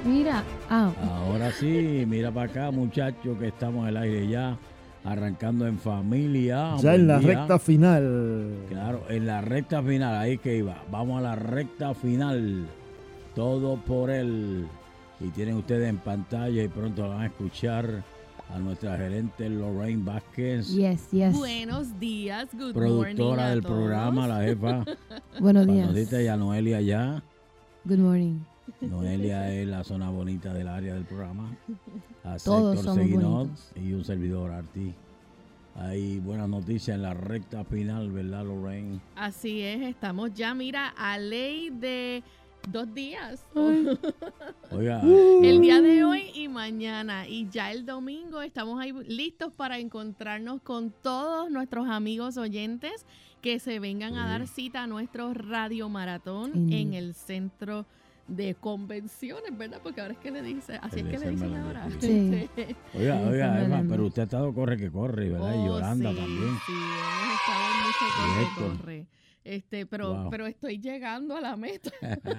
Mira, Ahora sí, mira para acá, muchachos, que estamos al aire ya, arrancando en familia. Ya Buen en la día. recta final. Claro, en la recta final, ahí que iba. Vamos a la recta final. Todo por él. Y tienen ustedes en pantalla y pronto van a escuchar a nuestra gerente Lorraine Vázquez, yes. Buenos días, good morning productora a del todos. programa, la jefa. Buenos días. Panocita y a Noelia allá. Good morning. Noelia es la zona bonita del área del programa. A Todos Sector somos Seguinot bonitos. y un servidor Arti. Hay buenas noticias en la recta final, ¿verdad, Lorraine? Así es, estamos ya, mira, a ley de 2 días. Oiga, El día de hoy y mañana. Y ya el domingo estamos ahí listos para encontrarnos con todos nuestros amigos oyentes que se vengan a dar cita a nuestro Radio Maratón en el centro de convenciones, ¿verdad? Porque ahora es que le dice, así es que le dicen ahora. Sí. oiga, Emma, pero usted ha estado corre que corre, ¿verdad? Y Yolanda sí, también. Sí, hemos estado en mucho Y corre, Héctor. corre. Pero estoy llegando a la meta.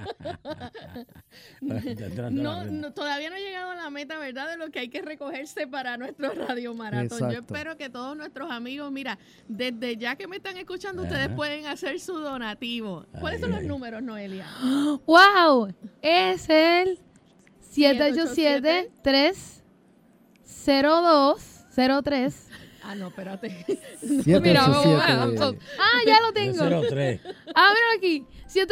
No, todavía no he llegado a la meta, ¿verdad? De lo que hay que recogerse para nuestro Radio Maratón. Yo Exacto. espero que todos nuestros amigos, mira, desde ya que me están escuchando, ustedes Ajá. pueden hacer su donativo. ¿Cuáles son los números, Noelia? ¡Wow! Es el 787-302-03. Ah, no, espérate. 787. Ya lo tengo. 03. Míralo aquí.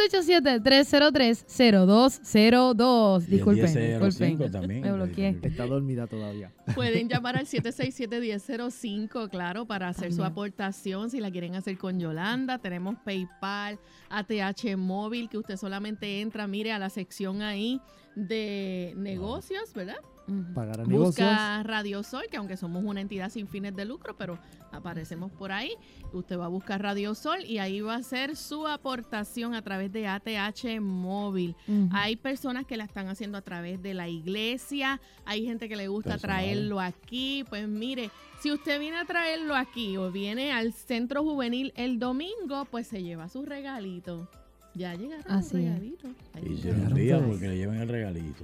787-303-0202. Y el Disculpen. 1005 también. Me bloqueé. Está dormida todavía. Pueden llamar al 767-1005, claro, para hacer su También. aportación. Si la quieren hacer con Yolanda, tenemos PayPal, ATH Móvil, que usted solamente entra, mire, a la sección ahí de negocios, ¿verdad? Pagar a negocios. Busca Radio Sol, que aunque somos una entidad sin fines de lucro, pero aparecemos por ahí. Usted va a buscar Radio Sol y ahí va a hacer su aportación a través de ATH Móvil. Hay personas que la están haciendo a través de la iglesia, hay gente que le gusta Personal. traerlo aquí. Pues mire, si usted viene a traerlo aquí o viene al Centro Juvenil el domingo, pues se lleva su regalito. Ya llegaron los Así es. regalitos. Ahí Y se está. los días todos. porque le llevan el regalito.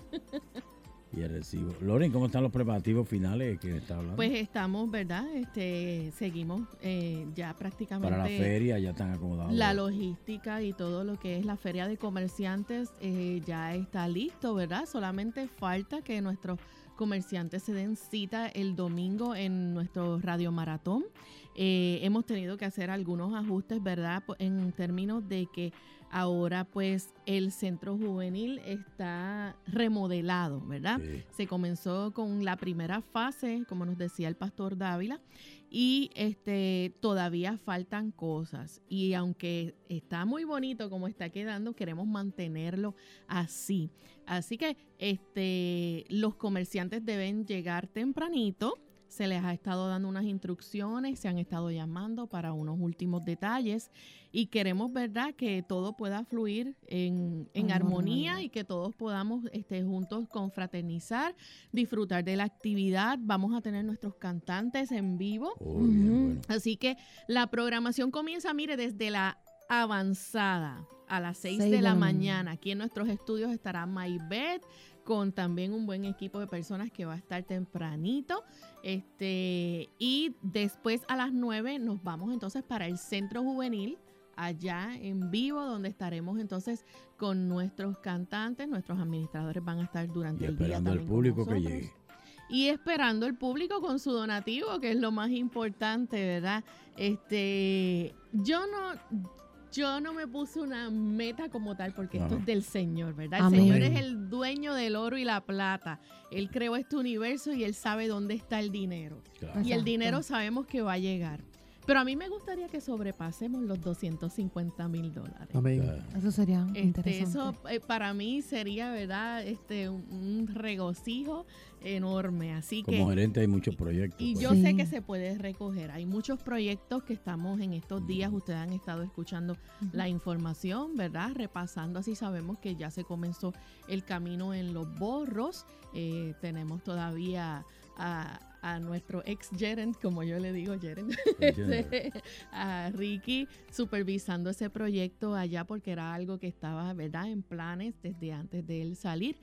Y el recibo. Loren, ¿cómo están los preparativos finales que está hablando? Pues estamos, ¿verdad? Seguimos ya prácticamente Para la feria ya están acomodados. la logística y todo lo que es la feria de comerciantes ya está listo, ¿verdad? Solamente falta que nuestros comerciantes se den cita el domingo en nuestro Radio Maratón. Hemos tenido que hacer algunos ajustes, ¿verdad? En términos de que ahora pues el centro juvenil está remodelado, ¿verdad? Sí. Se comenzó con la primera fase, como nos decía el pastor Dávila, y todavía faltan cosas. Y aunque está muy bonito como está quedando, queremos mantenerlo así. Así que los comerciantes deben llegar tempranito. Se les ha estado dando unas instrucciones, se han estado llamando para unos últimos detalles y queremos, ¿verdad?, que todo pueda fluir en armonía y que todos podamos juntos confraternizar, disfrutar de la actividad. Vamos a tener nuestros cantantes en vivo. Bien, bueno. Así que la programación comienza, mire, desde la avanzada a las 6 6 de la mañana. Aquí en nuestros estudios estará Maybeth, con también un buen equipo de personas que va a estar tempranito. Y después a las 9 nos vamos entonces para el Centro Juvenil, allá en vivo, donde estaremos entonces con nuestros cantantes. Nuestros administradores van a estar durante Y el día esperando al también con público que nosotros. llegue. Y esperando el público con su donativo, que es lo más importante, ¿verdad? Yo no me puse una meta como tal, porque esto Ajá. es del Señor, ¿verdad? El Amén. Señor es el dueño del oro y la plata. Él creó este universo y Él sabe dónde está el dinero. Claro. Y el Exacto. dinero sabemos que va a llegar. Pero a mí me gustaría que sobrepasemos los $250,000. Amén. Claro. Eso sería interesante. Eso para mí sería, ¿verdad? Un regocijo enorme. Así que Como gerente hay muchos proyectos. y pues. yo Sí. sé que se puede recoger. Hay muchos proyectos que estamos en estos días. Ustedes han estado escuchando la información, ¿verdad? Repasando, así sabemos que ya se comenzó el camino en Los Borros. Tenemos todavía a a nuestro ex-gerent, como yo le digo, gerent, a Ricky, supervisando ese proyecto allá porque era algo que estaba, ¿verdad?, en planes desde antes de él salir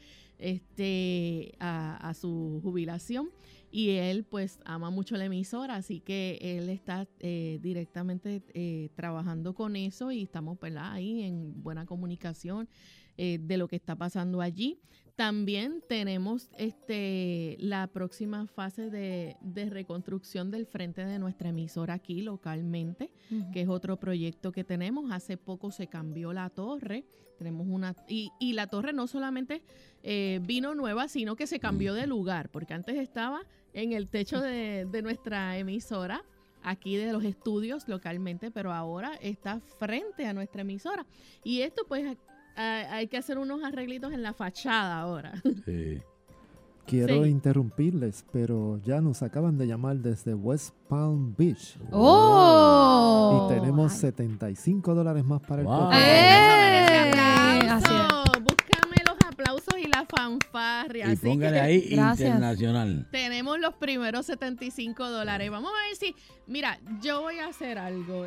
a su jubilación. Y él pues ama mucho la emisora, así que él está directamente trabajando con eso y estamos, ¿verdad?, ahí en buena comunicación de lo que está pasando allí. También tenemos la próxima fase de reconstrucción del frente de nuestra emisora aquí localmente, que es otro proyecto que tenemos. Hace poco se cambió la torre. Tenemos y la torre no solamente vino nueva, sino que se cambió de lugar, porque antes estaba en el techo de nuestra emisora, aquí de los estudios localmente, pero ahora está frente a nuestra emisora. Y esto pues hay que hacer unos arreglitos en la fachada ahora. Sí. Quiero Sí. interrumpirles, pero ya nos acaban de llamar desde West Palm Beach. ¡Oh! Y tenemos Ay. $75 más para el Wow. podcast. Así es. Búscame los aplausos y la fanfarria. Y Así póngale que ahí Gracias. internacional. tenemos los primeros $75. Vamos a ver si, mira, yo voy a hacer algo.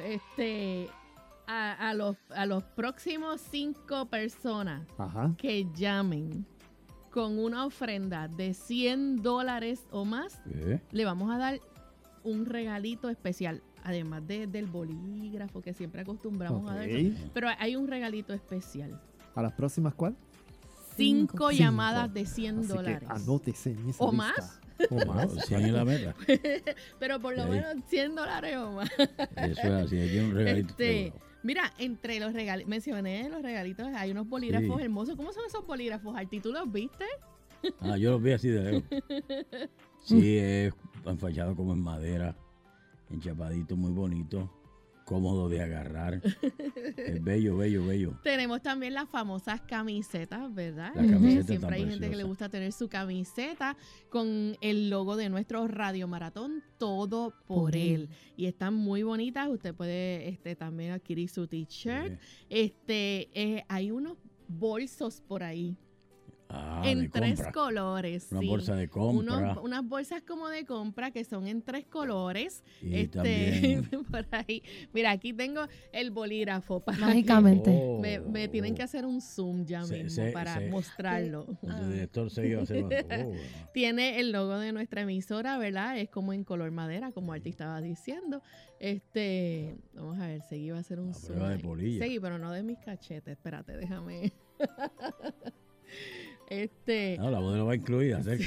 A los próximos 5 personas Ajá. que llamen con una ofrenda de $100 o más, le vamos a dar un regalito especial, además del bolígrafo que siempre acostumbramos a dar. Ok. Pero hay un regalito especial. ¿A las próximas cuál? 5 Cinco. llamadas de Así $100. que anótese en esa ¿O lista. más? O más. 100 en la meta. Pero por lo Ahí. menos $100 o más. Eso es así, hay un regalito. Mira, entre los regalitos, mencioné los regalitos, hay unos bolígrafos Sí. hermosos. ¿Cómo son esos bolígrafos, Arti? ¿Tú los viste? Yo los vi así de lejos. Sí, es enfachado como en madera, enchapadito, muy bonito, cómodo de agarrar. Es bello, bello, bello. Tenemos también las famosas camisetas, ¿verdad? Las camisetas Siempre tan hay gente que le preciosas. gusta tener su camiseta con el logo de nuestro Radio Maratón, todo por él. Y están muy bonitas. Usted puede también adquirir su t-shirt. Hay unos bolsos por ahí en De 3 compra. colores. Una sí. bolsa de compra. Unas bolsas como de compra que son en 3 colores. Y también. Por ahí. Mira, aquí tengo el bolígrafo. Para Mágicamente. Oh. me tienen que hacer un zoom ya mismo para mostrarlo. El director se iba a hacer. Tiene el logo de nuestra emisora, ¿verdad? Es como en color madera, como Arti estaba diciendo. Vamos a ver, Segui va a hacer un A zoom. prueba de ahí. polilla. Segui, pero no de mis cachetes. Espérate, déjame. No, la modelo va incluida, cerca.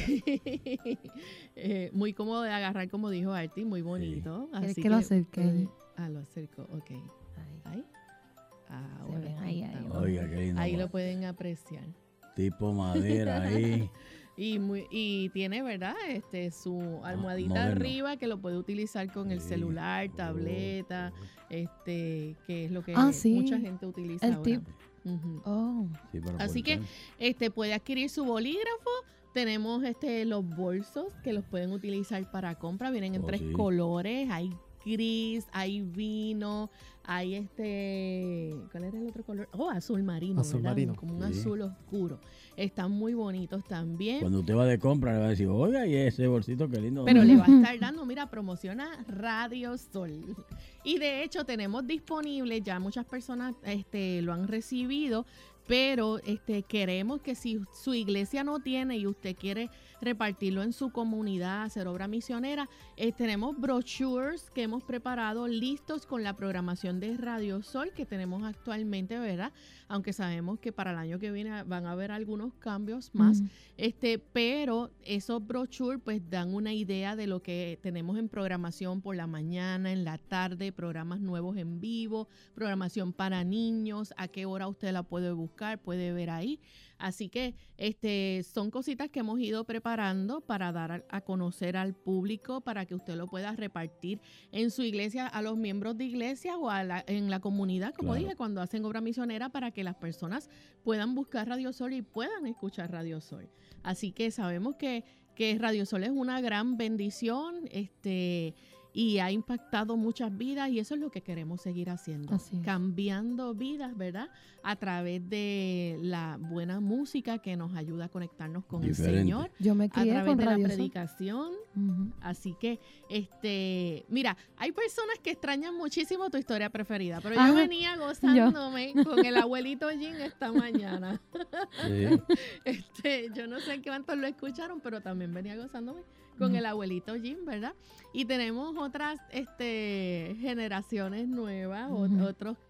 Muy cómodo de agarrar, como dijo Arti, muy bonito. ¿Quieres Así que lo acerque ahí? lo acerco, ok. Ahí. Ahí. Se ven ahí, ahí. está. Oiga, qué lindo. Ahí lo pueden apreciar. Tipo madera ahí. Y tiene, ¿verdad? Su almohadita moderno. arriba que lo puede utilizar con el Sí. celular, Oh, tableta, que es lo que Sí. mucha gente utiliza El ahora. tip. Ujú. Oh. Sí, para Así que aportar. puede adquirir su bolígrafo. Tenemos los bolsos que los pueden utilizar para compra. Vienen en 3 sí. colores. Hay gris, hay vino, hay ¿cuál era el otro color? Azul marino, Azul ¿verdad? marino. Como un Sí. azul oscuro. Están muy bonitos también. Cuando usted va de compra, le va a decir, oiga, y ese bolsito, qué lindo. Pero le va a estar dando, mira, promociona Radio Sol. Y de hecho tenemos disponible, ya muchas personas lo han recibido, pero queremos que si su iglesia no tiene y usted quiere repartirlo en su comunidad, hacer obra misionera, tenemos brochures que hemos preparado listos con la programación de Radio Sol que tenemos actualmente, ¿verdad? Aunque sabemos que para el año que viene van a haber algunos cambios más. Pero esos brochures pues dan una idea de lo que tenemos en programación por la mañana, en la tarde, programas nuevos en vivo, programación para niños, a qué hora usted la puede buscar, puede ver ahí. Así que son cositas que hemos ido preparando para dar a conocer al público, para que usted lo pueda repartir en su iglesia, a los miembros de iglesia o en la comunidad, como Claro. dije, cuando hacen obra misionera, para que las personas puedan buscar Radio Sol y puedan escuchar Radio Sol. Así que sabemos que Radio Sol es una gran bendición, y ha impactado muchas vidas y eso es lo que queremos seguir haciendo, Así es. cambiando vidas, ¿verdad? A través de la buena música que nos ayuda a conectarnos con Diferente. el Señor, Yo me a crié través con de la Radio Sol. predicación. Ujú. Así que, mira, hay personas que extrañan muchísimo tu historia preferida, pero Ajá. yo venía gozándome con el abuelito Jim esta mañana. Sí. Yo no sé cuántos lo escucharon, pero también venía gozándome con Ujú. el abuelito Jim, ¿verdad? Y tenemos otras generaciones nuevas, Ujú.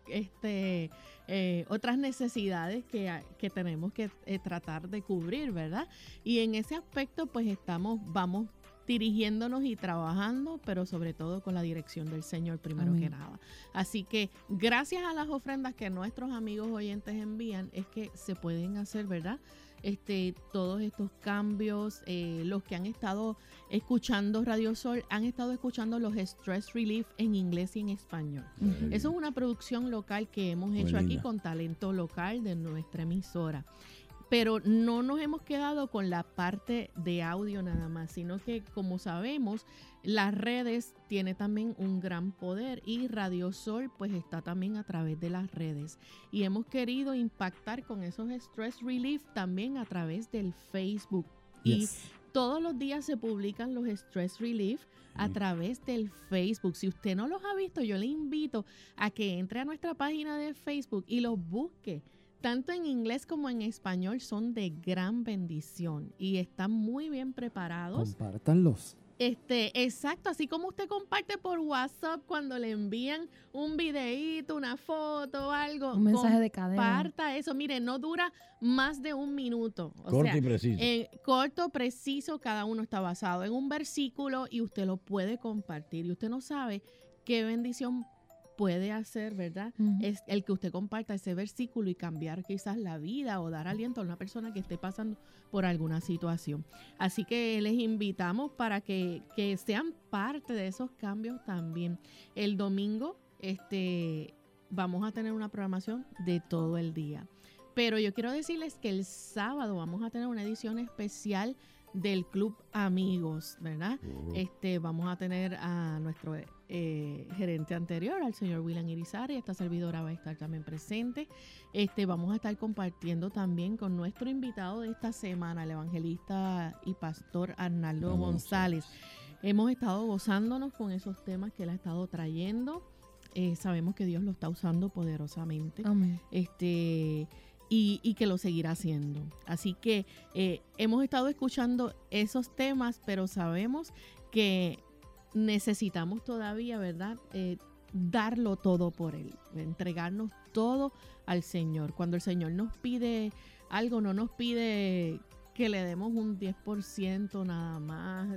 otras necesidades que tenemos que tratar de cubrir, ¿verdad? Y en ese aspecto, pues vamos dirigiéndonos y trabajando, pero sobre todo con la dirección del Señor primero Amén. que nada. Así que gracias a las ofrendas que nuestros amigos oyentes envían, es que se pueden hacer, ¿verdad? Todos estos cambios, los que han estado escuchando Radio Sol, han estado escuchando los Stress Relief en inglés y en español. Eso es una producción local que hemos Muy hecho aquí linda. con talento local de nuestra emisora. Pero no nos hemos quedado con la parte de audio nada más, sino que, como sabemos, las redes tiene también un gran poder y Radio Sol pues está también a través de las redes. Y hemos querido impactar con esos Stress Relief también a través del Facebook. Y Yes. todos los días se publican los Stress Relief a través del Facebook. Si usted no los ha visto, yo le invito a que entre a nuestra página de Facebook y los busque. Tanto en inglés como en español son de gran bendición y están muy bien preparados. Compártanlos. Exacto, así como usted comparte por WhatsApp cuando le envían un videíto, una foto, algo. Un mensaje de cadena. Comparta eso. Mire, no dura más de un minuto. O Corto sea, y preciso. corto, preciso, cada uno está basado en un versículo y usted lo puede compartir. Y usted no sabe qué bendición puede hacer, ¿verdad? Ujú. Es el que usted comparta ese versículo y cambiar quizás la vida o dar aliento a una persona que esté pasando por alguna situación. Así que les invitamos para que sean parte de esos cambios también. El domingo vamos a tener una programación de todo el día. Pero yo quiero decirles que el sábado vamos a tener una edición especial del Club Amigos, ¿verdad? Vamos a tener a nuestro gerente anterior, al señor William Irizarry. Esta servidora va a estar también presente. Vamos a estar compartiendo también con nuestro invitado de esta semana, el evangelista y pastor Arnaldo González. Hemos estado gozándonos con esos temas que él ha estado trayendo. Sabemos que Dios lo está usando poderosamente. Amén. Y que lo seguirá haciendo. Así que hemos estado escuchando esos temas, pero sabemos que necesitamos todavía, ¿verdad? Darlo todo por Él, entregarnos todo al Señor. Cuando el Señor nos pide algo, no nos pide que le demos un 10% nada más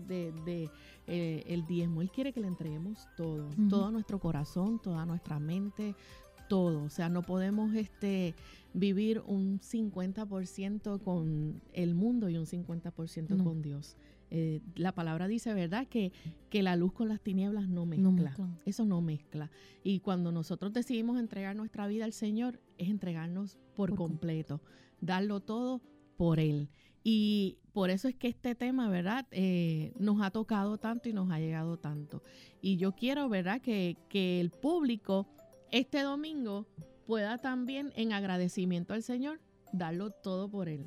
el diezmo. Él quiere que le entreguemos todo, Ujú. todo nuestro corazón, toda nuestra mente, todo. O sea, no podemos vivir un 50% con el mundo y un 50% No. con Dios. La palabra dice, ¿verdad? Que la luz con las tinieblas no mezcla. No mezclan. Eso no mezcla. Y cuando nosotros decidimos entregar nuestra vida al Señor, es entregarnos por completo, darlo todo por Él. Y por eso es que este tema, ¿verdad? Nos ha tocado tanto y nos ha llegado tanto. Y yo quiero, ¿verdad? Que el público este domingo pueda también, en agradecimiento al Señor, darlo todo por Él.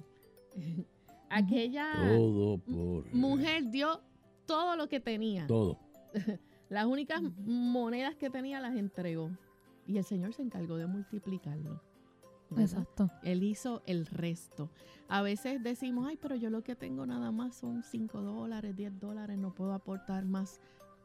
Aquella Todo por mujer dio todo lo que tenía. todo. Las únicas monedas que tenía las entregó. Y el Señor se encargó de multiplicarlo. ¿verdad? Exacto. Él hizo el resto. A veces decimos, ay, pero yo lo que tengo nada más son $5, $10, no puedo aportar más.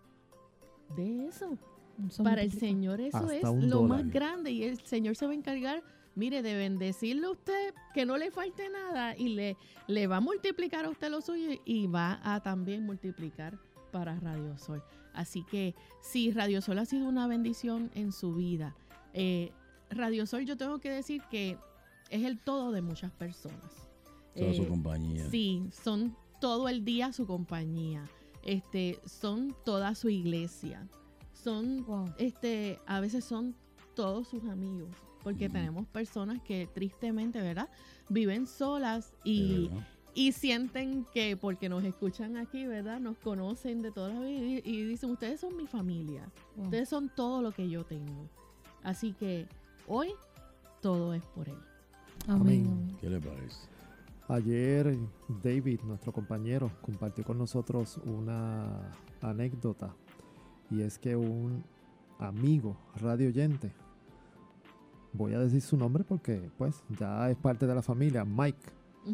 De eso. Eso Para el multiplica. Señor eso Hasta es $1. lo más grande y el Señor se va a encargar, mire, de bendecirle a usted, que no le falte nada y le va a multiplicar a usted lo suyo y va a también multiplicar para Radio Sol. Así que si Radio Sol ha sido una bendición en su vida, Radio Sol yo tengo que decir que es el todo de muchas personas. Toda su compañía. Sí, son todo el día su compañía, son toda su iglesia, son Wow. a veces son todos sus amigos, porque tenemos personas que tristemente, ¿verdad? Viven solas De y verdad. y sienten que porque nos escuchan aquí, ¿verdad? Nos conocen de toda la vida y dicen, ustedes son mi familia, ustedes son todo lo que yo tengo. Así que hoy todo es por Él. Amén. ¿Qué le parece? Ayer David, nuestro compañero, compartió con nosotros una anécdota, y es que un amigo radio oyente, voy a decir su nombre porque pues ya es parte de la familia, Mike,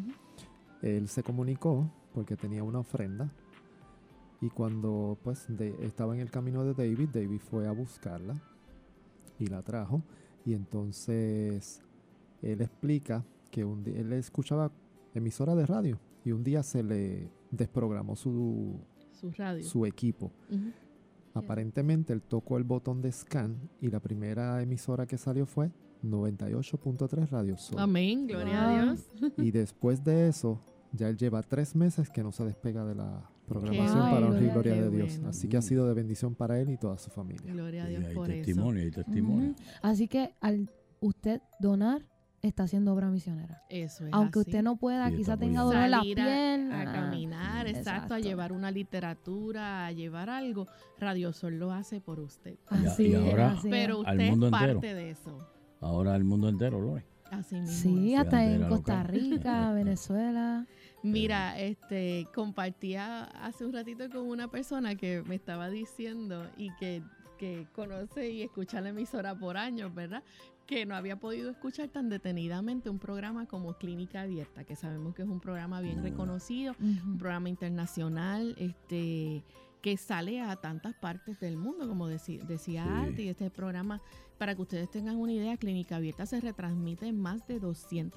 él se comunicó porque tenía una ofrenda, y cuando pues estaba en el camino de David fue a buscarla y la trajo, y entonces él explica que un día él escuchaba emisora de radio y un día se le desprogramó su radio, su equipo. Aparentemente él tocó el botón de scan y la primera emisora que salió fue 98.3 Radio Sol. Amén, gloria a Dios. Y después de eso ya él lleva 3 meses que no se despega de la programación Qué para bueno, honrar y gloria de qué Dios. bueno. Así que ha sido de bendición para él y toda su familia. Gloria a Y Dios hay por testimonio, hay testimonio. Así que al usted donar, está haciendo obra misionera. eso. Es Aunque así. usted no pueda, Sí, quizás está tenga apoyando. dolor en la Salir pierna. a caminar, exacto, a Exacto. llevar una literatura, a llevar algo. Radio Sol lo hace por usted. Así Y es, ahora así Pero es. al usted es mundo parte entero. de eso. Ahora el mundo entero lo es. Así mismo. Sí, es. hasta en bandera Costa local. Rica, Venezuela. Mira, compartía hace un ratito con una persona que me estaba diciendo y que conoce y escucha la emisora por años, ¿verdad? Que no había podido escuchar tan detenidamente un programa como Clínica Abierta, que sabemos que es un programa bien reconocido, un programa internacional, que sale a tantas partes del mundo, como decía Sí. Arti. Y este programa, para que ustedes tengan una idea, Clínica Abierta se retransmite en más de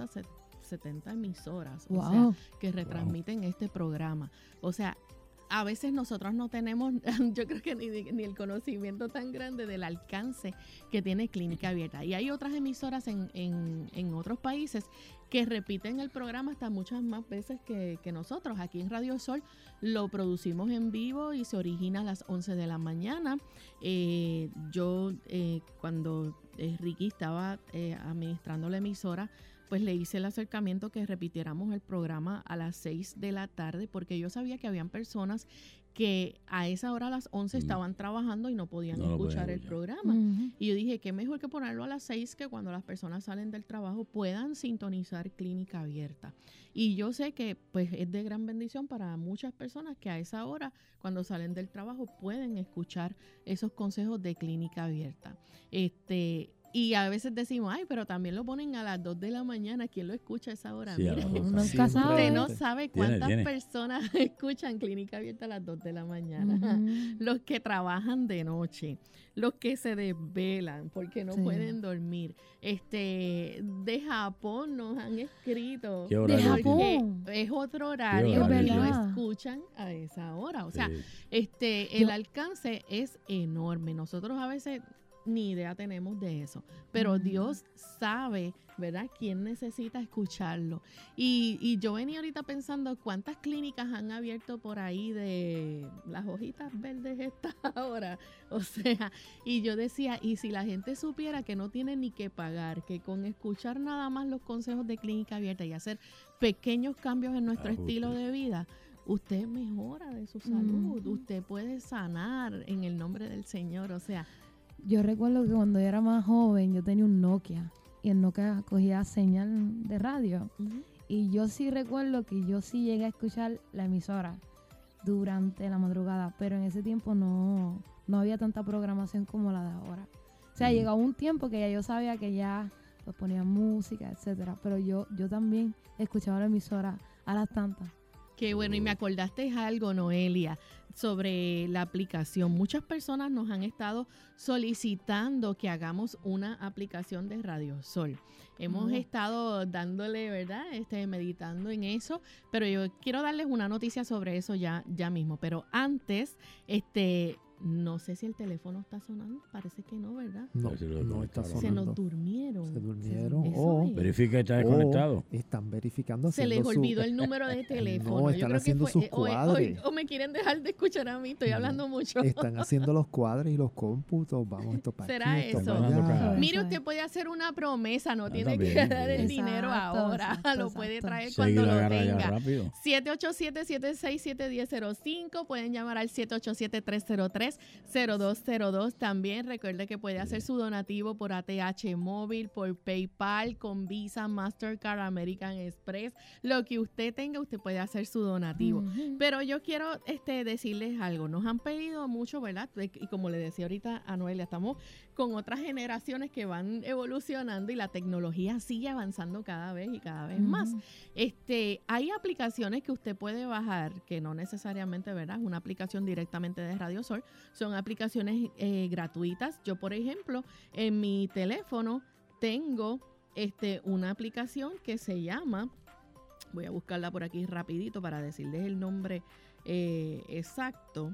270 emisoras, o sea, Wow. que retransmiten este programa. O sea, a veces nosotros no tenemos, yo creo que ni el conocimiento tan grande del alcance que tiene Clínica Abierta. Y hay otras emisoras en otros países que repiten el programa hasta muchas más veces que nosotros. Aquí en Radio Sol lo producimos en vivo y se origina a las 11 de la mañana. Cuando Ricky estaba administrando la emisora, pues le hice el acercamiento que repitiéramos el programa a las 6 de la tarde, porque yo sabía que habían personas que a esa hora, a las 11, estaban trabajando y no podían No lo podían escuchar el escuchar. programa. Ujú. Y yo dije, qué mejor que ponerlo a las 6, que cuando las personas salen del trabajo puedan sintonizar Clínica Abierta. Y yo sé que pues es de gran bendición para muchas personas que a esa hora, cuando salen del trabajo, pueden escuchar esos consejos de Clínica Abierta. Y a veces decimos, ay, pero también lo ponen a las 2 de la mañana. ¿Quién lo escucha a esa hora? Sí, a Mire, las 2. Nunca Siempre sabe. usted no antes. sabe Tiene, cuántas tiene. personas escuchan Clínica Abierta a las 2 de la mañana. Ujú. Los que trabajan de noche, los que se desvelan porque no Sí. pueden dormir. De Japón nos han escrito. ¿Qué De horario Japón. tiene? Que es otro horario horario y lo tiene? escuchan a esa hora. O sea, Sí. el Yo- alcance es enorme. Nosotros a veces ni idea tenemos de eso, pero Ujú. Dios sabe, ¿verdad?, quién necesita escucharlo. Y yo venía ahorita pensando cuántas clínicas han abierto por ahí de las hojitas verdes estas ahora. O sea, y yo decía, y si la gente supiera que no tiene ni que pagar, que con escuchar nada más los consejos de Clínica Abierta y hacer pequeños cambios en nuestro Ajuste. estilo de vida, usted mejora de su salud, Ujú. usted puede sanar en el nombre del Señor. O sea, Yo recuerdo que cuando yo era más joven, yo tenía un Nokia. Y el Nokia cogía señal de radio. Y yo sí recuerdo que yo sí llegué a escuchar la emisora durante la madrugada. Pero en ese tiempo no había tanta programación como la de ahora. O sea, Ujú. llegó un tiempo que ya yo sabía que ya pues, ponían música, etcétera. Pero yo también escuchaba la emisora a las tantas. qué bueno. Y me acordaste algo, Noelia, sobre la aplicación. Muchas personas nos han estado solicitando que hagamos una aplicación de Radio Sol. Hemos Oh. estado dándole, ¿verdad?, meditando en eso, pero yo quiero darles una noticia sobre eso ya mismo. Pero antes, No sé si el teléfono está sonando, parece que no, ¿verdad? No, Pero si lo no está desconectaron. Se sonando. nos durmieron. Se durmieron. Eso O es. Verifica que está desconectado. están verificando. Se les haciendo su- olvidó el número de teléfono. No, Yo están creo haciendo que sus fue, cuadres. o me quieren dejar de escuchar a mí, estoy No, hablando mucho. Están haciendo los cuadres y los cómputos. Vamos, esto para ¿Será aquí, esto eso? para allá. Claro. Mire, Eso usted es. puede hacer una promesa, no tiene también, que dar el también. dinero Exacto, ahora, exacto, lo puede exacto. traer Seguir cuando la lo agarra ya tenga. rápido. 787-767-1005, pueden llamar al 787-303-0202. También recuerde que puede hacer su donativo por ATH móvil, por PayPal, con Visa, Mastercard, American Express. Lo que usted tenga, usted puede hacer su donativo. Ujú. Pero yo quiero decirles algo. Nos han pedido mucho, ¿verdad? Y como le decía ahorita a Noelia, estamos con otras generaciones que van evolucionando y la tecnología sigue avanzando cada vez y cada vez más. Ujú. Hay aplicaciones que usted puede bajar, que no necesariamente, ¿verdad? Es una aplicación directamente de Radio Sol. Son aplicaciones gratuitas. Yo, por ejemplo, en mi teléfono tengo una aplicación que se llama, voy a buscarla por aquí rapidito para decirles el nombre exacto,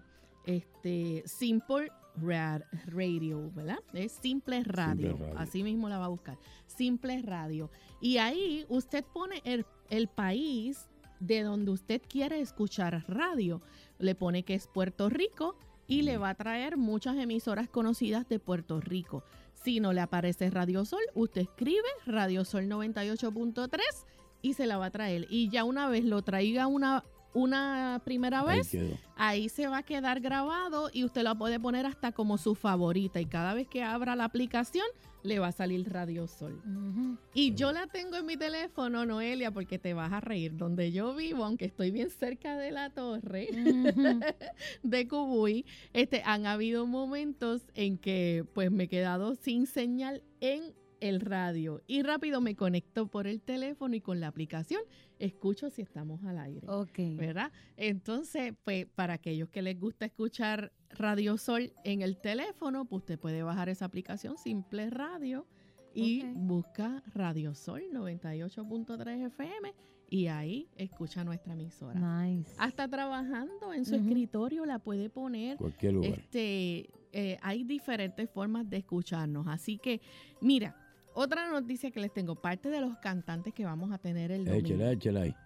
Simple Radio, ¿verdad? Es Simple Radio. Simple Radio. Así mismo la va a buscar. Simple Radio. Y ahí usted pone el país de donde usted quiere escuchar radio. Le pone que es Puerto Rico y le va a traer muchas emisoras conocidas de Puerto Rico. Si no le aparece Radio Sol, usted escribe Radio Sol 98.3 y se la va a traer. Y ya una vez lo traiga una primera Ahí vez, quedó. ahí se va a quedar grabado y usted lo puede poner hasta como su favorita. Y cada vez que abra la aplicación, le va a salir Radio Sol. Ujú. Y yo la tengo en mi teléfono, Noelia, porque te vas a reír. Donde yo vivo, aunque estoy bien cerca de la torre Ujú. de Cubuy, han habido momentos en que pues me he quedado sin señal en el radio. Y rápido me conecto por el teléfono y con la aplicación escucho si estamos al aire. Ok. ¿Verdad? Entonces, pues para aquellos que les gusta escuchar Radio Sol en el teléfono, pues usted puede bajar esa aplicación Simple Radio y Ok. busca Radio Sol 98.3 FM y ahí escucha nuestra emisora. Nice. Hasta trabajando en su Ujú. escritorio la puede poner. Cualquier lugar. Hay diferentes formas de escucharnos. Así que, mira, otra noticia que les tengo, parte de los cantantes que vamos a tener el domingo. Échela ahí.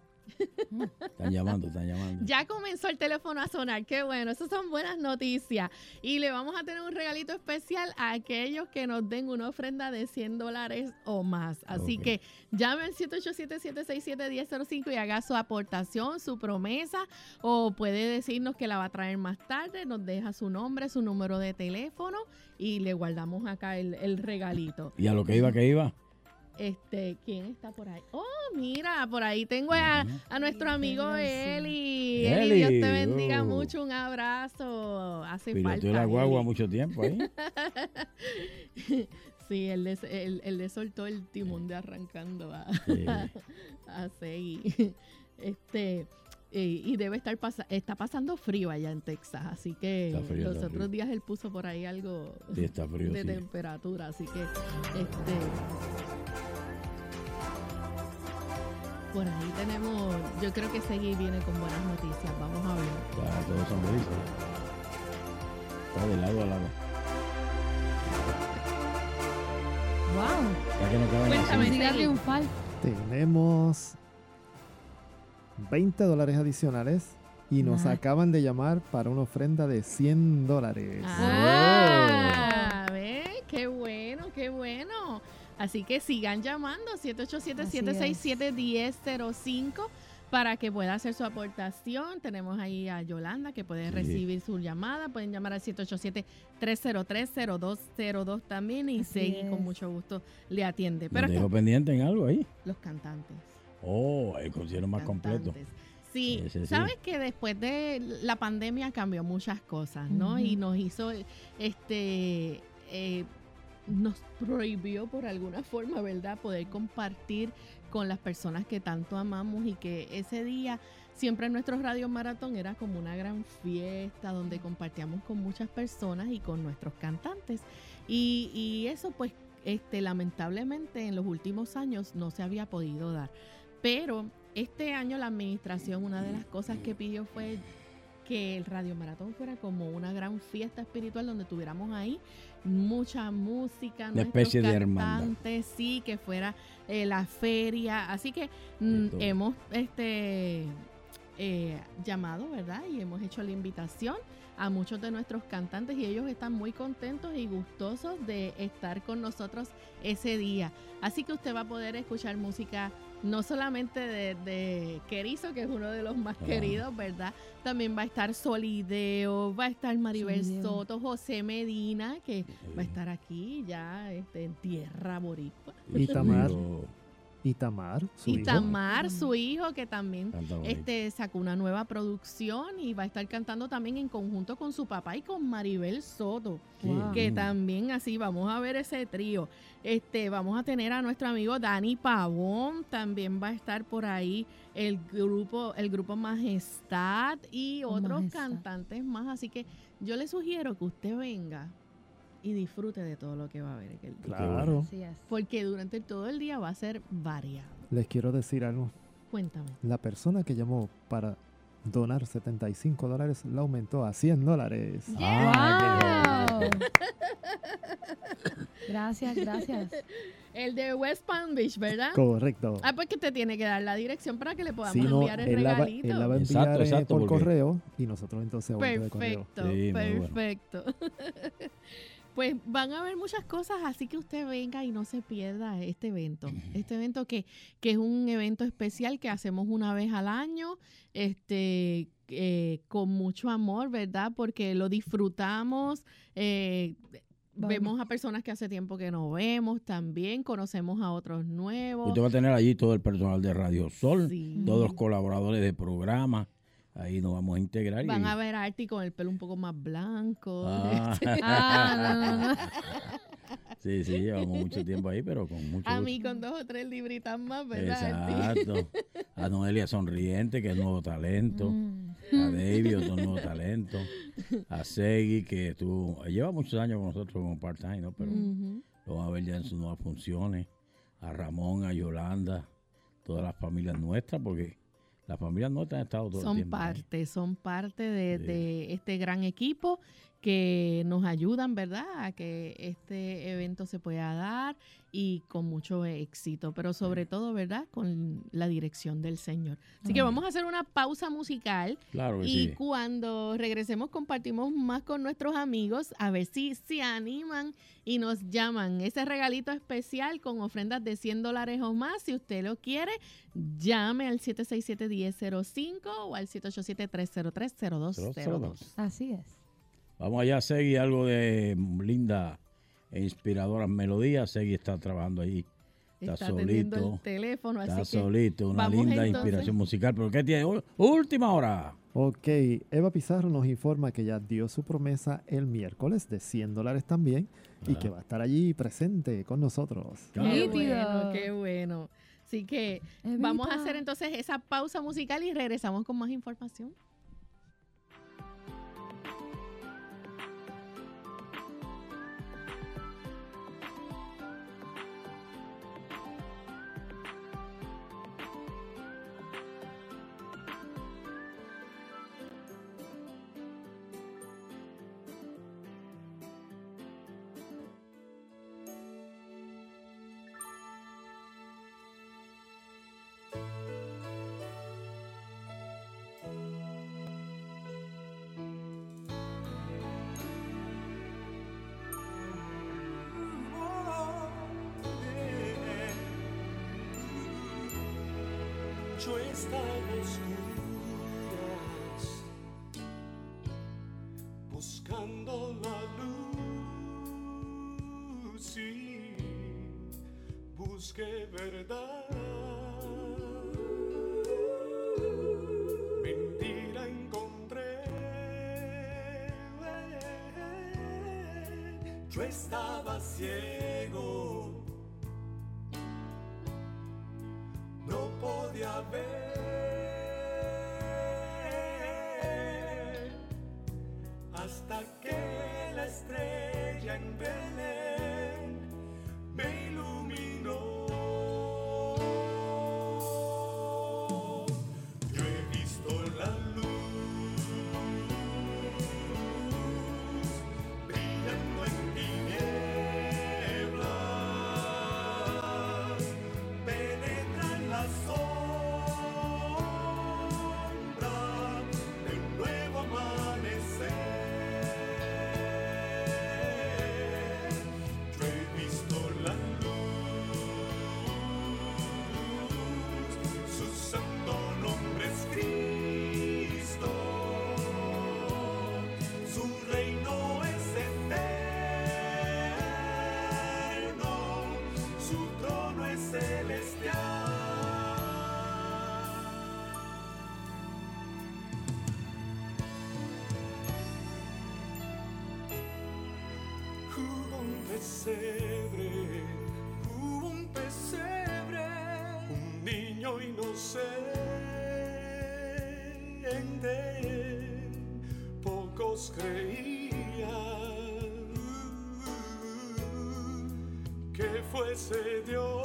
Están llamando. Ya comenzó el teléfono a sonar, qué bueno, esas son buenas noticias. Y le vamos a tener un regalito especial a aquellos que nos den una ofrenda de $100 o más. Así Ok. que llame al 787-767-1005 y haga su aportación, su promesa, o puede decirnos que la va a traer más tarde, nos deja su nombre, su número de teléfono y le guardamos acá el regalito. ¿Y a lo que iba? ¿Quién está por ahí? Oh, mira, por ahí tengo a nuestro amigo Eli. Eli, Dios te bendiga mucho, un abrazo. Hace falta. Piloteó la guagua Eli. mucho tiempo ahí. Sí, él le soltó el timón de arrancando Sí. a seguir. Y debe está pasando frío allá en Texas, así que Está frío, los está otros frío. días él puso por ahí algo Sí, está frío, de sí. temperatura, así que por ahí tenemos, yo creo que Segui viene con buenas noticias, vamos a ver. Está todo sonrisa. Está de lado a lado. Wow. Está que no cabe en la Cuéntame. silla. Dígale un fal. Tenemos $20 adicionales y nos Ah. acaban de llamar para una ofrenda de $100. ¿Ven? Qué bueno, qué bueno. Así que sigan llamando 787-767-1005 para que pueda hacer su aportación. Tenemos ahí a Yolanda que puede Sí. recibir su llamada. Pueden llamar al 787-303-0202 también y Así Segui con es. mucho gusto le atiende. ¿Me Pero dejó pendiente en algo ahí? los cantantes. Oh, el concierto más completo. Cantantes. Sí, Ese sí. sabes que después de la pandemia cambió muchas cosas, ¿no? Ujú. Y nos hizo, nos prohibió por alguna forma, ¿verdad? Poder compartir con las personas que tanto amamos y que ese día siempre en nuestro Radio Maratón era como una gran fiesta donde compartíamos con muchas personas y con nuestros cantantes. Y eso pues lamentablemente en los últimos años no se había podido dar. Pero este año la administración, una de las cosas que pidió fue que el Radio Maratón fuera como una gran fiesta espiritual donde tuviéramos ahí mucha música, Una especie de cantantes, sí, que fuera la feria. Así que hemos llamado, ¿verdad? Y hemos hecho la invitación a muchos de nuestros cantantes y ellos están muy contentos y gustosos de estar con nosotros ese día. Así que usted va a poder escuchar música no solamente de Querizo, que es uno de los más queridos, ¿verdad? También va a estar Solideo, va a estar Maribel Soto, José Medina, que va a estar aquí ya en tierra boricua. Itamar, su hijo, que también sacó una nueva producción y va a estar cantando también en conjunto con su papá y con Maribel Soto, que también así vamos a ver ese trío. Vamos a tener a nuestro amigo Dani Pavón, también va a estar por ahí el grupo Majestad y otros cantantes más, así que yo le sugiero que usted venga y disfrute de todo lo que va a haber aquel día. Claro. Así es. Porque durante todo el día va a ser variado. Les quiero decir algo. Cuéntame. La persona que llamó para donar $75 la aumentó a $100. ¡Wow! Gracias. El de West Palm Beach, ¿verdad? Correcto. Pues que te tiene que dar la dirección para que le podamos enviar el regalito. Él la va a enviar Exacto, por correo y nosotros entonces Perfecto, de correo. Sí, perfecto. Pues van a haber muchas cosas, así que usted venga y no se pierda este evento. Este evento que es un evento especial que hacemos una vez al año, con mucho amor, ¿verdad? Porque lo disfrutamos, vemos a personas que hace tiempo que no vemos también, conocemos a otros nuevos. Usted va a tener allí todo el personal de Radio Sol, Sí. todos los colaboradores de programa. Ahí nos vamos a integrar. Van a ver a Arti con el pelo un poco más blanco. No. Sí, llevamos mucho tiempo ahí, pero con mucho A gusto. mí con 2 o 3 libritas más, ¿verdad, Arti? Exacto. A Noelia Sonriente, que es nuevo talento. A David, otro nuevo talento. A Segui, que lleva muchos años con nosotros como part-time, ¿no? Pero lo vamos a ver ya en sus nuevas funciones. A Ramón, a Yolanda, todas las familias nuestras, porque las familias nuestras han estado todo el tiempo. Son parte de este gran equipo que nos ayudan, ¿verdad?, a que este evento se pueda dar y con mucho éxito, pero sobre todo, ¿verdad?, con la dirección del Señor. Así que vamos a hacer una pausa musical. Claro que y sí. cuando regresemos compartimos más con nuestros amigos, a ver si se animan y nos llaman ese regalito especial con ofrendas de $100 o más. Si usted lo quiere, llame al 767-1005 o al 787-303-0202. Así es. Vamos allá a seguir algo de linda e inspiradoras melodías. Segui está trabajando ahí. Está atendiendo solito. el teléfono, Está así que solito. Una vamos linda entonces. inspiración musical. ¿Pero qué tiene? Última hora. Ok, Eva Pizarro nos informa que ya dio su promesa el miércoles de $100 también y que va a estar allí presente con nosotros. Qué bueno. Así que vamos a hacer entonces esa pausa musical y regresamos con más información. Yo estaba a oscuras, buscando la luz y busqué verdad. Mentira encontré. Yo estaba ciego. No podía ver hasta que la estrella en Belén me iluminó. Yo he visto la luz pesebre, hubo un pesebre, un niño inocente. Pocos creían que fuese Dios.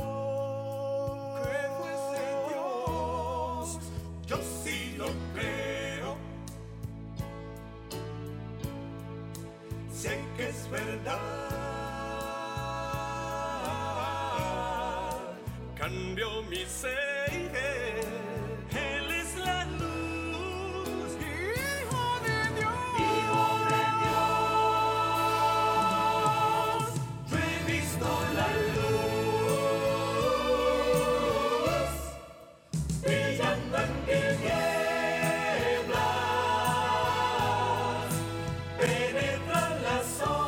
Yo sí lo creo. Sé que es verdad. Cambió mi ser. Él es la luz, Hijo de Dios. Yo he visto la luz brillando en tinieblas, penetra la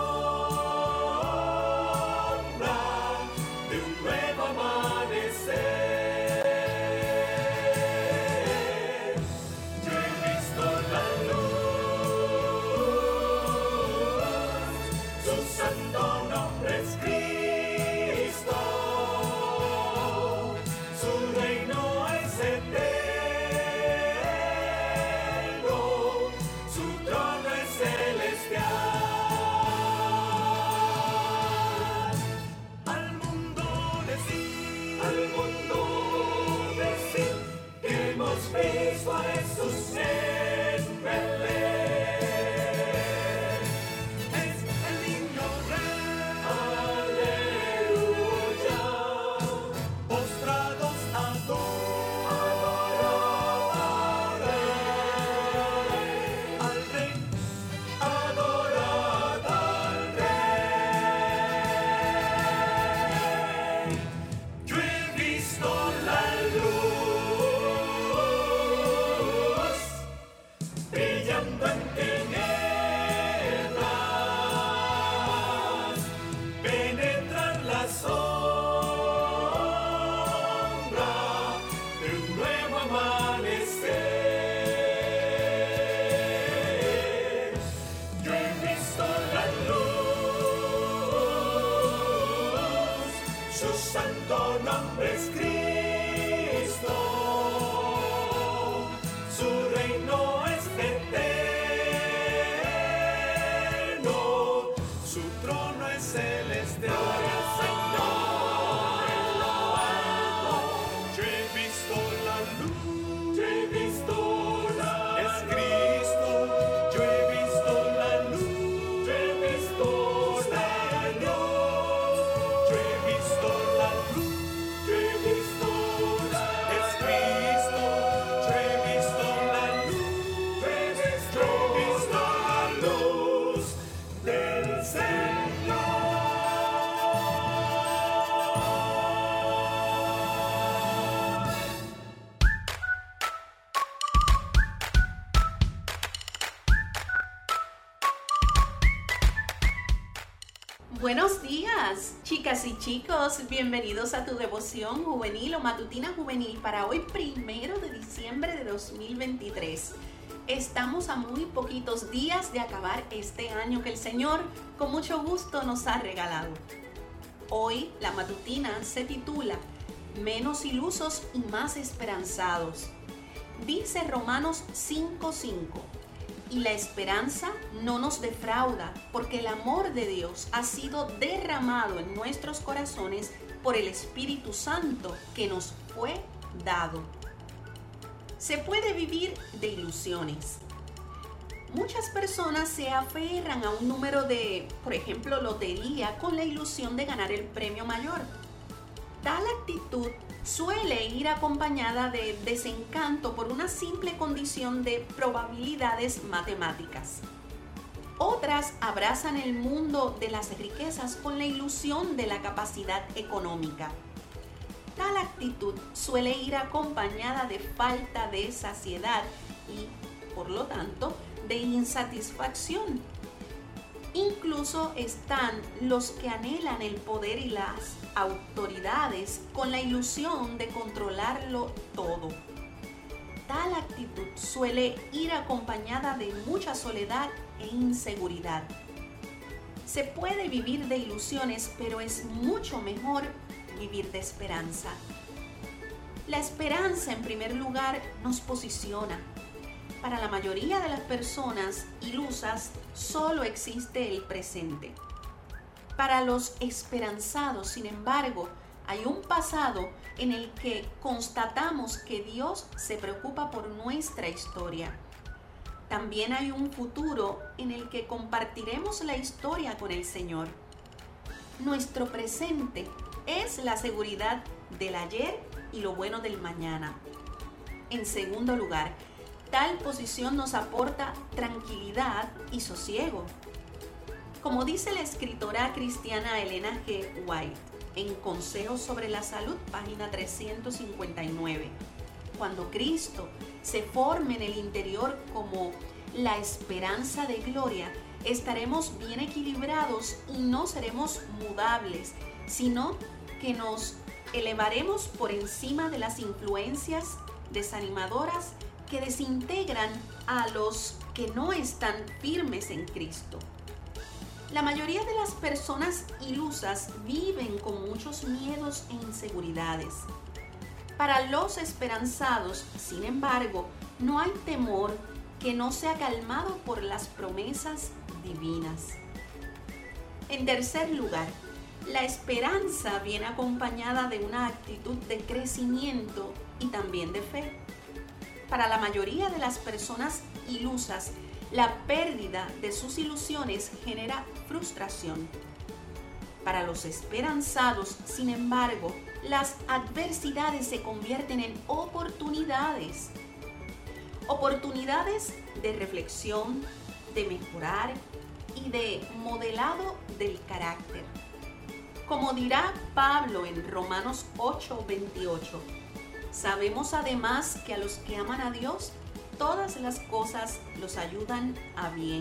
sombra de un nuevo amanecer. Yo he visto la luz, su santo nombre es Cristo, su reino es eterno, su trono es celestial. Al mundo decir que hemos visto a Jesús en Belén. Es el niño rey, aleluya, postrados adorad al rey, adorad al rey. Yo he visto la luz brillando en tinieblas, penetrar la sombra de un nuevo amanecer. Yo he visto la luz, su santo nombre es Cristo, su reino es eterno, su trono es celestial. Yo he visto la luz, yo he visto la es Cristo. Yo he visto la luz, yo he visto la luz. Yo he visto la luz, yo he visto la es Cristo. Yo he visto la luz, yo he visto la luz del Señor. Buenos días, chicas y chicos, bienvenidos a tu devoción juvenil o matutina juvenil para hoy, 1 de diciembre de 2023. Estamos a muy poquitos días de acabar este año que el Señor con mucho gusto nos ha regalado. Hoy la matutina se titula Menos ilusos y más esperanzados. Dice Romanos 5:5. Y la esperanza no nos defrauda, porque el amor de Dios ha sido derramado en nuestros corazones por el Espíritu Santo que nos fue dado. Se puede vivir de ilusiones. Muchas personas se aferran a un número de, por ejemplo, lotería con la ilusión de ganar el premio mayor. Tal actitud suele ir acompañada de desencanto por una simple condición de probabilidades matemáticas. Otras abrazan el mundo de las riquezas con la ilusión de la capacidad económica. Tal actitud suele ir acompañada de falta de saciedad y, por lo tanto, de insatisfacción. Incluso están los que anhelan el poder y las autoridades con la ilusión de controlarlo todo. Tal actitud suele ir acompañada de mucha soledad e inseguridad. Se puede vivir de ilusiones, pero es mucho mejor vivir de esperanza. La esperanza, en primer lugar, nos posiciona. Para la mayoría de las personas ilusas, solo existe el presente. Para los esperanzados, sin embargo, hay un pasado en el que constatamos que Dios se preocupa por nuestra historia. También hay un futuro en el que compartiremos la historia con el Señor. Nuestro presente es la seguridad del ayer y lo bueno del mañana. En segundo lugar, tal posición nos aporta tranquilidad y sosiego. Como dice la escritora cristiana Elena G. White en Consejos sobre la Salud, página 359, cuando Cristo se forme en el interior como la esperanza de gloria, estaremos bien equilibrados y no seremos mudables, sino que nos elevaremos por encima de las influencias desanimadoras que desintegran a los que no están firmes en Cristo. La mayoría de las personas ilusas viven con muchos miedos e inseguridades. Para los esperanzados, sin embargo, no hay temor que no sea calmado por las promesas divinas. En tercer lugar, la esperanza viene acompañada de una actitud de crecimiento y también de fe. Para la mayoría de las personas ilusas, la pérdida de sus ilusiones genera frustración. Para los esperanzados, sin embargo, las adversidades se convierten en oportunidades. Oportunidades de reflexión, de mejorar y de modelado del carácter. Como dirá Pablo en Romanos 8:28, sabemos además que a los que aman a Dios, todas las cosas los ayudan a bien.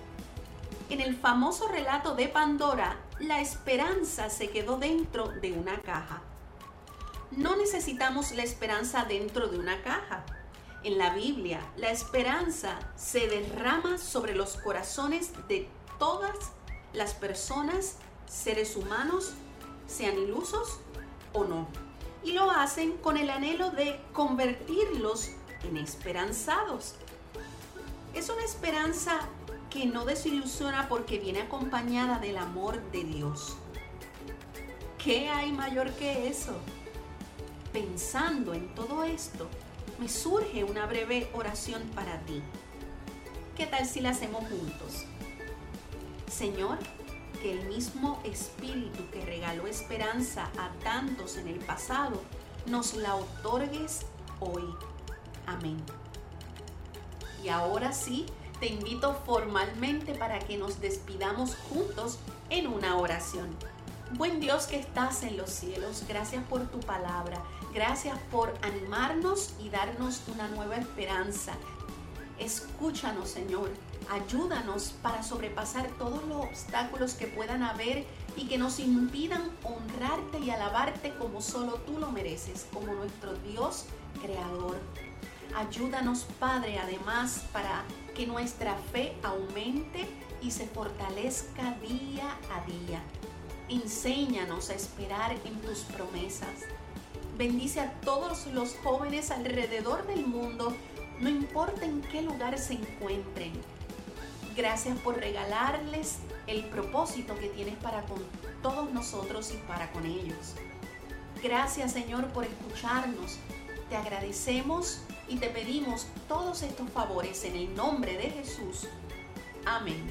En el famoso relato de Pandora, la esperanza se quedó dentro de una caja. No necesitamos la esperanza dentro de una caja. En la Biblia, la esperanza se derrama sobre los corazones de todas las personas, seres humanos, sean ilusos o no. Y lo hacen con el anhelo de convertirlos en esperanzados. Es una esperanza que no desilusiona porque viene acompañada del amor de Dios. ¿Qué hay mayor que eso? Pensando en todo esto, me surge una breve oración para ti. ¿Qué tal si la hacemos juntos? Señor, que el mismo Espíritu que regaló esperanza a tantos en el pasado, nos la otorgues hoy. Amén. Y ahora sí, te invito formalmente para que nos despidamos juntos en una oración. Buen Dios que estás en los cielos, gracias por tu palabra, gracias por animarnos y darnos una nueva esperanza. Escúchanos, Señor, ayúdanos para sobrepasar todos los obstáculos que puedan haber y que nos impidan honrarte y alabarte como solo tú lo mereces, como nuestro Dios creador. Ayúdanos, Padre, además, para que nuestra fe aumente y se fortalezca día a día. Enséñanos a esperar en tus promesas. Bendice a todos los jóvenes alrededor del mundo, no importa en qué lugar se encuentren. Gracias por regalarles el propósito que tienes para con todos nosotros y para con ellos. Gracias, Señor, por escucharnos. Te agradecemos y te pedimos todos estos favores en el nombre de Jesús. Amén.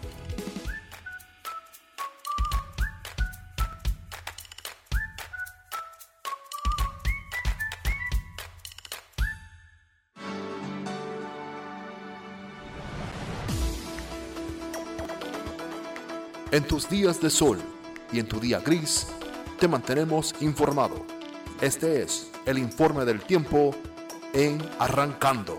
En tus días de sol y en tu día gris, te mantenemos informado. Este es el informe del tiempo en Arrancando.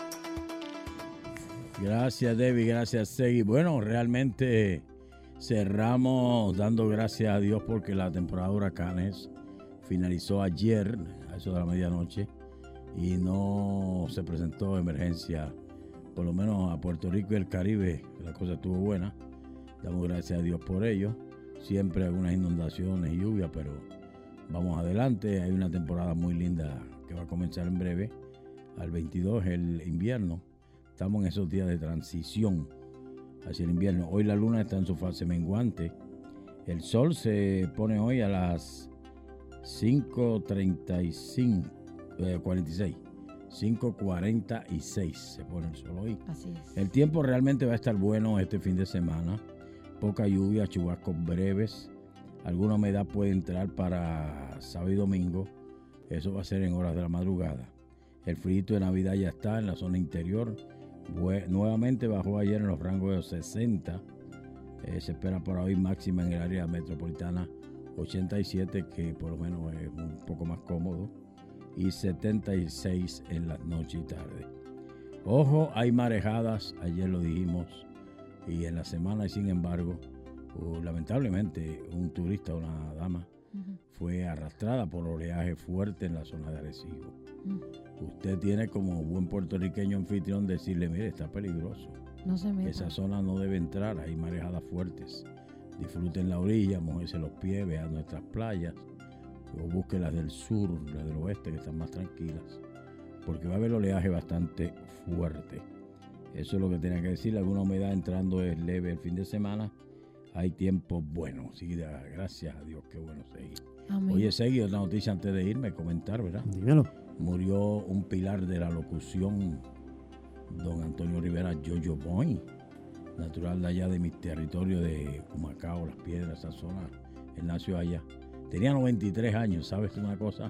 Gracias, Debbie, gracias, Segui. Bueno, realmente cerramos dando gracias a Dios porque la temporada de huracanes finalizó ayer, a eso de la medianoche, y no se presentó emergencia, por lo menos a Puerto Rico y el Caribe, la cosa estuvo buena. Damos gracias a Dios por ello. Siempre algunas inundaciones y lluvia, pero vamos adelante. Hay una temporada muy linda que va a comenzar en breve. Al 22, el invierno. Estamos en esos días de transición hacia el invierno. Hoy la luna está en su fase menguante. El sol se pone hoy a las 5:46. 5:46 se pone el sol hoy. Así es. El tiempo realmente va a estar bueno este fin de semana. Poca lluvia, chubascos breves. Alguna humedad puede entrar para sábado y domingo. Eso va a ser en horas de la madrugada. El frío de Navidad ya está en la zona interior. Nuevamente bajó ayer en los rangos de los 60. Se espera para hoy máxima en el área metropolitana 87, que por lo menos es un poco más cómodo. Y 76 en la noche y tarde. Ojo, hay marejadas, ayer lo dijimos, y en la semana, y sin embargo, lamentablemente, un turista, una dama, fue arrastrada por oleaje fuerte en la zona de Arecibo. Usted tiene como buen puertorriqueño anfitrión decirle, mire, está peligroso. No se meta. Esa zona no debe entrar, hay marejadas fuertes. Disfruten la orilla, mojense los pies, vean nuestras playas, o busque las del sur, las del oeste, que están más tranquilas, porque va a haber oleaje bastante fuerte. Eso es lo que tenía que decir. Alguna humedad entrando es leve el fin de semana. Hay tiempo bueno. Sí, gracias a Dios, qué bueno seguir. Amén. Oye, Segui, otra noticia antes de irme, comentar, ¿verdad? Dímelo. Murió un pilar de la locución, don Antonio Rivera Yoyo Boy, natural de allá de mi territorio de Humacao, Las Piedras, esa zona. Él nació allá. Tenía 93 años, ¿sabes una cosa?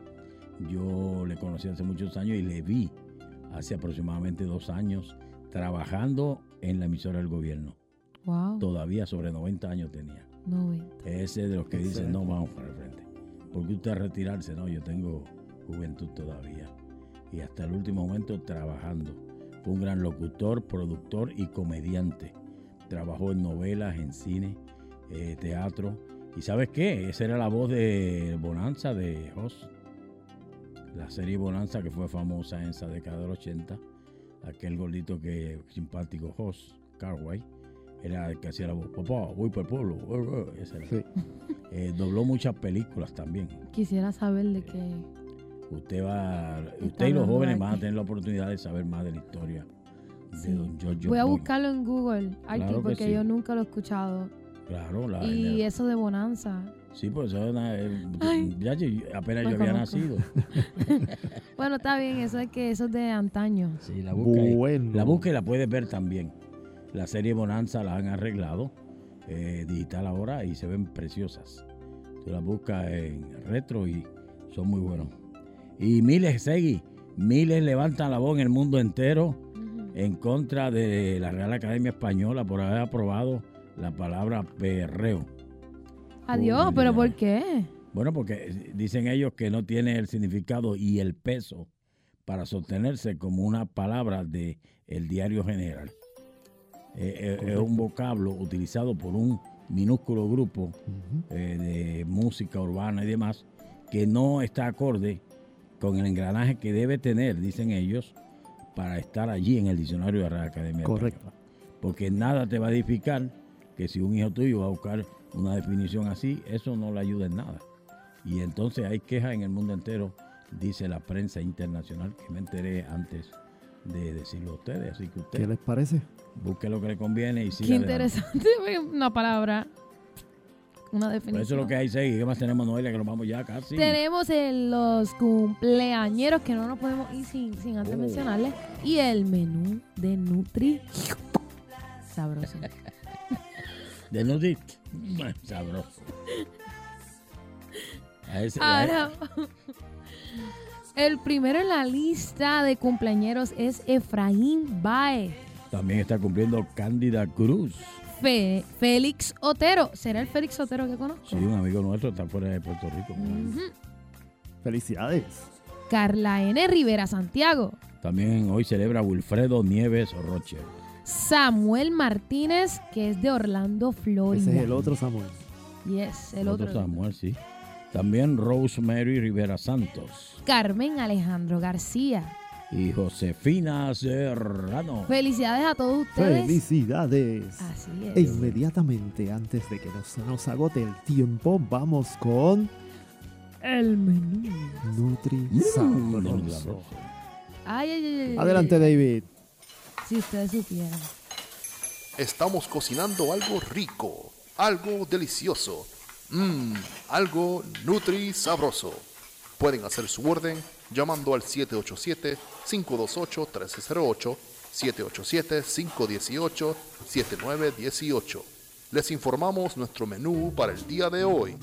Yo le conocí hace muchos años y le vi hace aproximadamente 2 años trabajando en la emisora del gobierno. Wow. Todavía sobre 90 años tenía. 90. Ese de los que dicen, no, vamos para el frente. ¿Por qué usted retirarse? No, yo tengo juventud todavía. Y hasta el último momento trabajando. Fue un gran locutor, productor y comediante. Trabajó en novelas, en cine, teatro. ¿Y sabes qué? Esa era la voz de Bonanza de Hoss. La serie Bonanza, que fue famosa en esa década del 80. Aquel gordito que simpático, Hoss Carway, era el que hacía la voz. Papá, voy para el pueblo. Ese era. Sí. Dobló muchas películas también. Quisiera saber de qué. Usted Está y los hablando jóvenes aquí. van a tener la oportunidad de saber más de la historia de don Yoyo Voy a Boy. buscarlo en Google, Arqui, Claro que porque sí. yo nunca lo he escuchado. Claro, Y eso de Bonanza. sí, pues eso es Ay. apenas No yo había conozco. nacido. Bueno, está bien, eso es de antaño. Sí, la busca, Bueno. la busca y la puedes ver también. La serie Bonanza la han arreglado digital ahora y se ven preciosas. Tú las buscas en retro y son muy buenos. Y miles levantan la voz en el mundo entero en contra de la Real Academia Española por haber aprobado la palabra perreo. Adiós, Uy, pero ya. ¿por qué? Bueno, porque dicen ellos que no tiene el significado y el peso para sostenerse como una palabra de el diario general. Es un vocablo utilizado por un minúsculo grupo de música urbana y demás que no está acorde con el engranaje que debe tener, dicen ellos, para estar allí en el diccionario de la Real Academia Correcto. Española. Porque nada te va a edificar que si un hijo tuyo va a buscar una definición así, eso no le ayuda en nada. Y entonces hay quejas en el mundo entero, dice la prensa internacional, que me enteré antes de decirlo a ustedes. Así que ¿Qué usted les parece? busque lo que le conviene y siga Qué adelante. interesante, una palabra, una definición. Pues eso es lo que hay, Segui. ¿Qué más tenemos, Noelia? Que nos vamos ya casi. Tenemos los cumpleañeros que no nos podemos ir sin antes mencionarles. Y el menú de Nutri. Sabroso. De Nudit. Sabroso. Ahora, el primero en la lista de cumpleañeros es Efraín Baez. También está cumpliendo Cándida Cruz. Félix Otero. ¿Será el Félix Otero que conozco? Sí, un amigo nuestro está fuera de Puerto Rico. Felicidades. Carla N. Rivera Santiago. También hoy celebra Wilfredo Nieves Rocher. Samuel Martínez, que es de Orlando, Florida. Ese es el otro Samuel. Yes, el otro. Samuel, sí. También Rosemary Rivera Santos. Carmen Alejandro García. y Josefina Serrano. Felicidades a todos ustedes. ¡Felicidades! Así E es. inmediatamente, antes de que nos agote el tiempo, vamos con El menú. Nutri Sabroso. Sabroso. Ay, ay, ay, ay. Adelante, David. Si ustedes supieran. Estamos cocinando algo rico, algo delicioso, algo Nutri Sabroso. Pueden hacer su orden llamando al 787-528-1308, 787-518-7918. Les informamos nuestro menú para el día de hoy.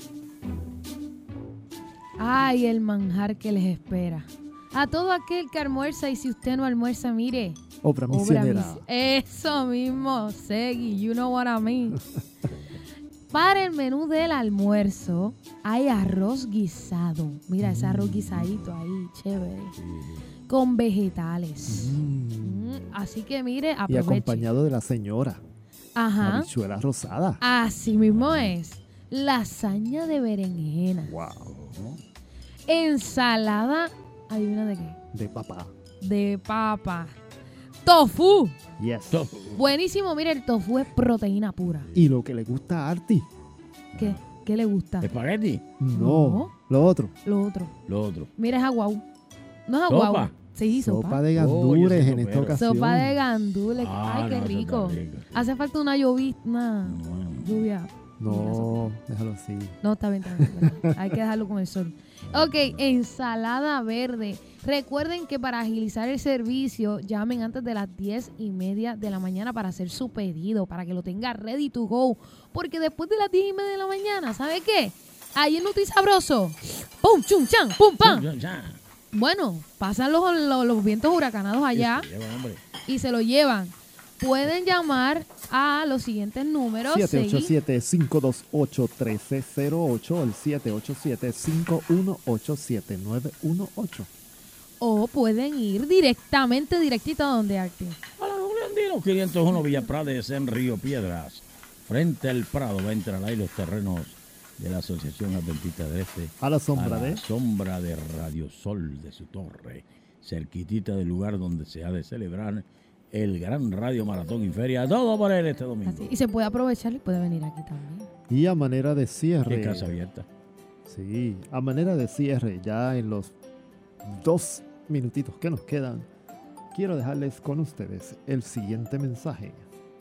Ay, el manjar que les espera. A todo aquel que almuerza, y si usted no almuerza, mire. Obra obra misionera. Eso mismo, Segui, you know what I mean. Para el menú del almuerzo hay arroz guisado. Mira, ese arroz guisadito ahí, chévere. Con vegetales. Así que mire, Y aproveche. acompañado de la señora. Ajá. Habichuela rosada. Así mismo es. Lasaña de berenjena. Wow. Ensalada, ¿adivina de qué? De papá. De papa. Tofu. Yes. Buenísimo, mire, el tofu es proteína pura. Y lo que le gusta a Arti. ¿Qué? ¿Qué le gusta? ¿Espagueti? No. No. Lo otro. Lo otro. Lo otro. Mira, es aguau. No es ¿Sopa? aguau. Sí, Sopa sopa. de Oh, yo gandules soy en esta sopero. ocasión. Sopa de gandules. Ah, Ay, qué no, eso rico. está rico, sí. Hace falta una lluvia. No, déjalo así. No, está bien, está bien, está bien. Hay que dejarlo con el sol. Ok, ensalada verde. Recuerden que para agilizar el servicio, llamen antes de las 10:30 de la mañana para hacer su pedido, para que lo tenga ready to go. Porque después de las 10:30 de la mañana, ¿sabe qué? Ahí en Nutri Sabroso, ¡pum, chum, chan, pum, pam! Bueno, pasan los vientos huracanados allá y se lo llevan. Pueden llamar a los siguientes números. 787-528-1308, el 787-518-7918. O pueden ir directito a donde Arte. A la Juliandino 501 Villa Prades en Río Piedras. Frente al Prado va a entrar ahí los terrenos de la Asociación Adventista del Este. A la sombra a la de... sombra de Radio Sol de su torre. Cerquitita del lugar donde se ha de celebrar el gran Radio Maratón y Feria. Todo por él este domingo. Así. Y se puede aprovechar y puede venir aquí también. Y a manera de cierre... Qué casa abierta. Sí, a manera de cierre, ya en los 2 minutitos que nos quedan, quiero dejarles con ustedes el siguiente mensaje.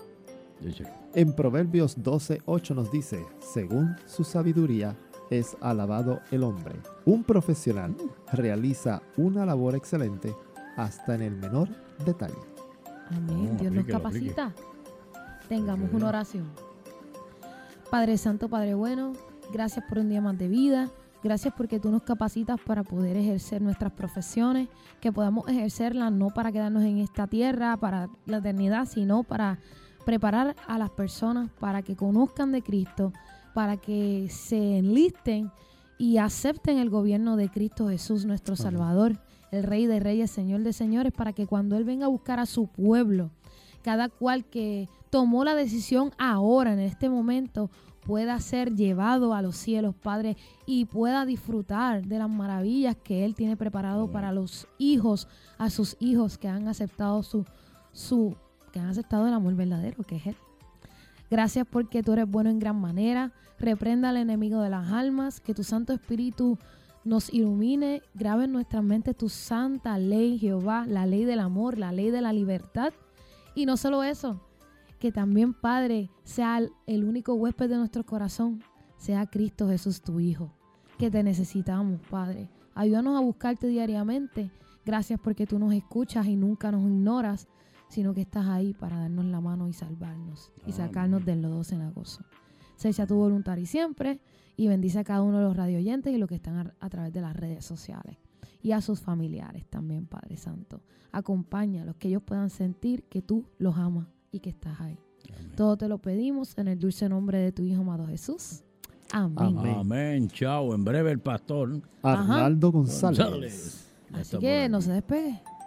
En Proverbios 12:8 nos dice, según su sabiduría es alabado el hombre. Un profesional realiza una labor excelente hasta en el menor detalle. Amén. Dios nos capacita. Tengamos una oración. Padre Santo, Padre bueno, gracias por un día más de vida. Gracias porque tú nos capacitas para poder ejercer nuestras profesiones, que podamos ejercerlas no para quedarnos en esta tierra, para la eternidad, sino para preparar a las personas para que conozcan de Cristo, para que se enlisten y acepten el gobierno de Cristo Jesús, nuestro Salvador, el Rey de Reyes, Señor de Señores, para que cuando Él venga a buscar a su pueblo, cada cual que tomó la decisión ahora, en este momento, pueda ser llevado a los cielos, Padre, y pueda disfrutar de las maravillas que Él tiene preparado para los hijos, a sus hijos que han aceptado que han aceptado el amor verdadero, que es Él. Gracias porque tú eres bueno en gran manera. Reprenda al enemigo de las almas, que tu Santo Espíritu nos ilumine, grabe en nuestras mentes tu santa ley, Jehová, la ley del amor, la ley de la libertad. Y no solo eso, que también, Padre, sea el único huésped de nuestro corazón, sea Cristo Jesús, tu Hijo, que te necesitamos, Padre. Ayúdanos a buscarte diariamente. Gracias porque tú nos escuchas y nunca nos ignoras, sino que estás ahí para darnos la mano y salvarnos y sacarnos del lodo cenagoso. Se echa tu voluntad y siempre, y bendice a cada uno de los radioyentes y los que están a través de las redes sociales. Y a sus familiares también, Padre Santo. Acompáñalos, que ellos puedan sentir que tú los amas y que estás ahí. Amén. Todo te lo pedimos en el dulce nombre de tu Hijo amado Jesús. Amén. Amén. Amén. Chao. En breve el pastor Arnaldo González. Así que no se despegue.